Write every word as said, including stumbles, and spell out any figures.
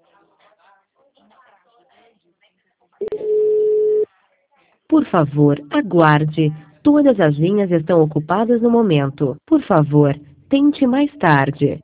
Por favor, aguarde. Todas as linhas estão ocupadas no momento. Por favor, tente mais tarde.